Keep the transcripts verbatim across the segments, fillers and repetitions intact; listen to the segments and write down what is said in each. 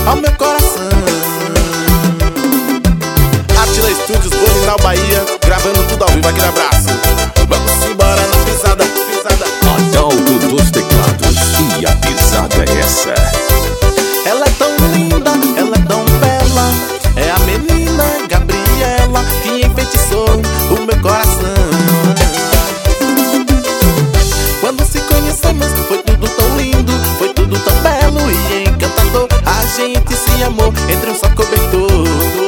ao meu coração. Atila Studios, Boninal, Bahia, gravando tudo ao vivo, aquele abraço. Vamos embora na pisada, pisada. Adalto dos teclados, e a pisada é essa. Ela é tão linda, ela é tão bela, é a menina Gabriela que enfeitiçou o meu coração. Quando se conhecemos foi tudo tão lindo, foi tudo tão belo e encantador. A gente se amou entre um só cobertor.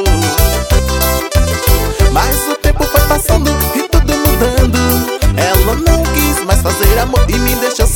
Mas o tempo foi passando e tudo mudando. Ela não quis mais fazer amor e me deixou